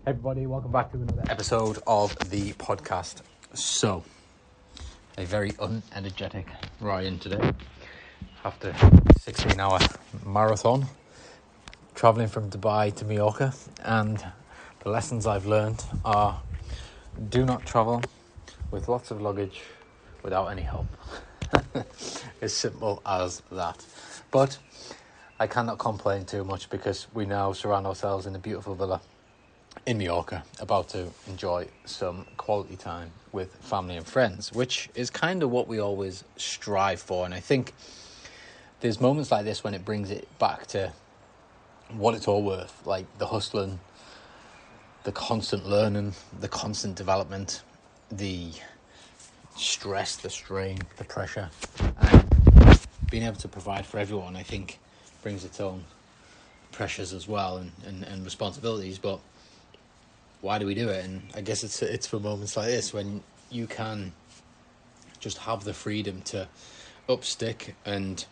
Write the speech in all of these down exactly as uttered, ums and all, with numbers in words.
Hey everybody, welcome back to another episode of the podcast. So, a very unenergetic Ryan today after a sixteen hour marathon travelling from Dubai to Mallorca, and the lessons I've learned are: do not travel with lots of luggage without any help. As simple as that. But I cannot complain too much because we now surround ourselves in a beautiful villa in Mallorca, about to enjoy some quality time with family and friends, which is kind of what we always strive for. And I think there's moments like this when it brings it back to what it's all worth, like the hustling, the constant learning, the constant development, the stress, the strain, the pressure, and being able to provide for everyone, I think, brings its own pressures as well, and, and, and responsibilities. But why do we do it? And I guess it's it's for moments like this when you can just have the freedom to up stick and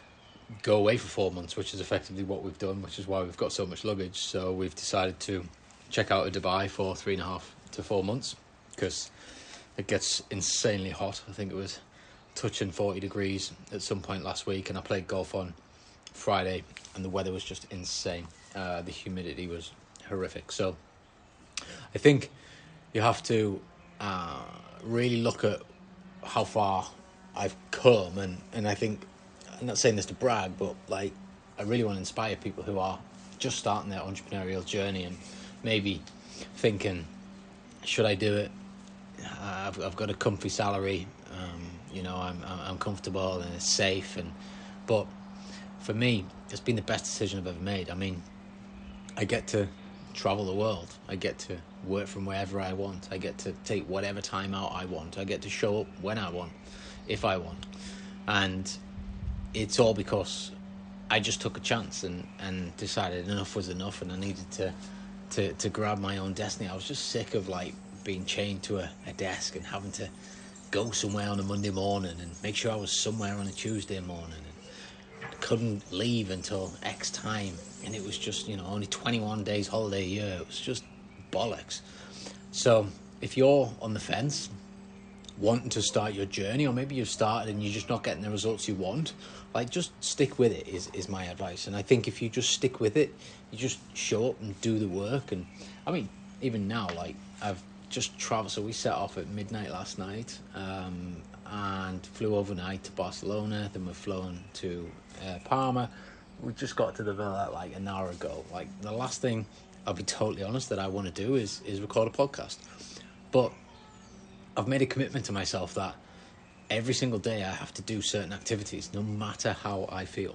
go away for four months, which is effectively what we've done, which is why we've got so much luggage. So we've decided to check out of Dubai for three and a half to four months because it gets insanely hot. I think it was touching forty degrees at some point last week, and I played golf on Friday and the weather was just insane. Uh, the humidity was horrific. So I think you have to uh, really look at how far I've come, and, and I think, I'm not saying this to brag, but like I really want to inspire people who are just starting their entrepreneurial journey and maybe thinking, should I do it? Uh, I've, I've got a comfy salary, um, you know, I'm I'm comfortable and it's safe, and but for me, it's been the best decision I've ever made. I mean, I get to travel the world. I get to work from wherever I want. I get to take whatever time out I want. I get to show up when I want, if I want. And it's all because I just took a chance and, and decided enough was enough, and I needed to, to, to grab my own destiny. I was just sick of like being chained to a, a desk and having to go somewhere on a Monday morning and make sure I was somewhere on a Tuesday morning, and couldn't leave until X time. And it was just, you know, only twenty-one days holiday a year. It was just bollocks. So if you're on the fence, wanting to start your journey, or maybe you've started and you're just not getting the results you want, like just stick with it is, is my advice. And I think if you just stick with it, you just show up and do the work. And I mean, even now, like I've just traveled. So we set off at midnight last night um, and flew overnight to Barcelona. Then we're flown to uh, Palma. We just got to the villa like an hour ago. Like the last thing, I'll be totally honest, that I want to do is is record a podcast. But I've made a commitment to myself that every single day I have to do certain activities, no matter how I feel.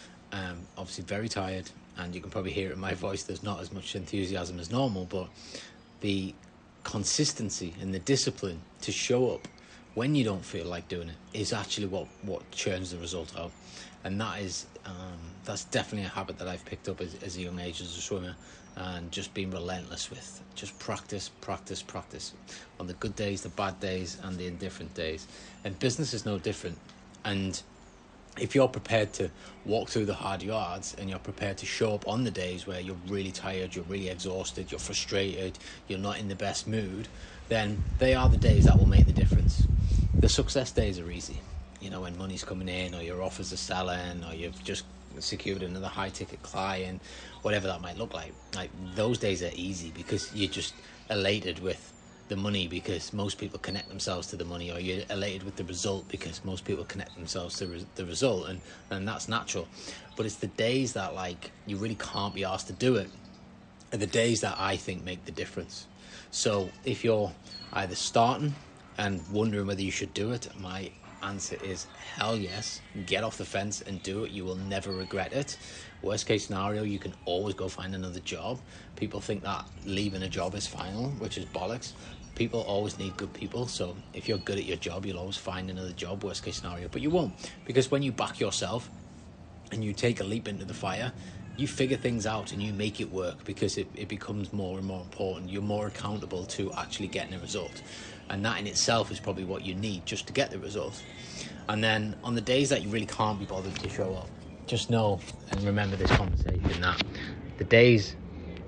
Um, obviously very tired, and you can probably hear it in my voice. There's not as much enthusiasm as normal, but the consistency and the discipline to show up when you don't feel like doing it is actually what, what churns the result out. And that is, um, that's definitely a habit that I've picked up as, as a young age as a swimmer, and just being relentless with just practice, practice, practice on the good days, the bad days, and the indifferent days. And business is no different. And if you're prepared to walk through the hard yards, and you're prepared to show up on the days where you're really tired, you're really exhausted, you're frustrated, you're not in the best mood, then they are the days that will make the difference. The success days are easy. You know, when money's coming in, or your offers are selling, or you've just secured another high ticket client, whatever that might look like. Like those days are easy because you're just elated with the money because most people connect themselves to the money, or you're elated with the result because most people connect themselves to re- the result, and, and that's natural. But it's the days that like you really can't be asked to do it are the days that I think make the difference. So if you're either starting and wondering whether you should do it, my answer is hell yes. Get off the fence and do it. You will never regret it. Worst case scenario, you can always go find another job. People think that leaving a job is final, which is bollocks. People always need good people, so if you're good at your job, you'll always find another job, worst case scenario. But you won't, because when you back yourself and you take a leap into the fire, you figure things out and you make it work, because it, it becomes more and more important. You're more accountable to actually getting a result, and that in itself is probably what you need just to get the result. And then on the days that you really can't be bothered to show up, just know and remember this conversation, that the days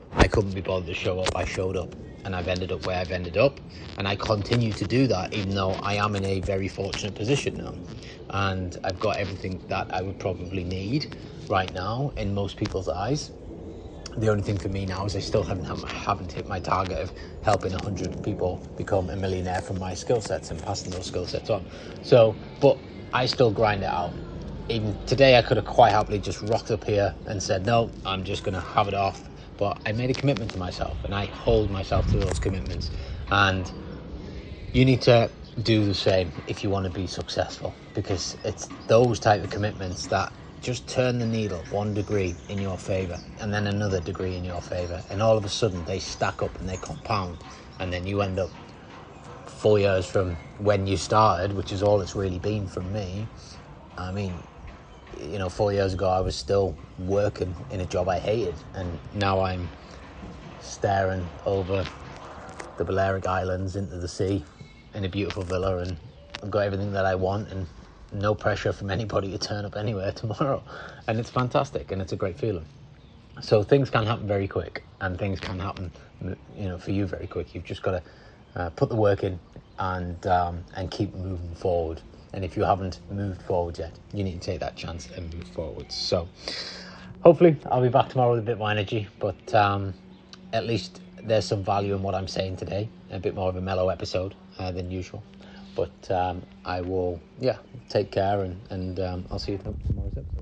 I couldn't be bothered to show up. I showed up, and I've ended up where I've ended up, and I continue to do that, even though I am in a very fortunate position now, and I've got everything that I would probably need right now in most people's eyes. The only thing for me now is I still haven't haven't hit my target of helping one hundred people become a millionaire from my skill sets and passing those skill sets on. So, but I still grind it out. Even today, I could have quite happily just rocked up here and said, no, I'm just going to have it off. But I made a commitment to myself, and I hold myself to those commitments. And you need to do the same if you want to be successful, because it's those type of commitments that just turn the needle one degree in your favor, and then another degree in your favor, and all of a sudden they stack up and they compound, and then you end up four years from when you started, which is all it's really been from me. I mean, you know, four years ago I was still working in a job I hated, and now I'm staring over the Balearic Islands into the sea in a beautiful villa, and I've got everything that I want, and no pressure from anybody to turn up anywhere tomorrow, and it's fantastic, and it's a great feeling. So things can happen very quick, and things can happen, you know, for you very quick. You've just got to uh, put the work in and um, and keep moving forward. And if you haven't moved forward yet, you need to take that chance and move forward. So hopefully I'll be back tomorrow with a bit more energy, but um, at least there's some value in what I'm saying today. A bit more of a mellow episode uh, than usual. But um, I will, yeah, take care, and, and um, I'll see you tomorrow's episode.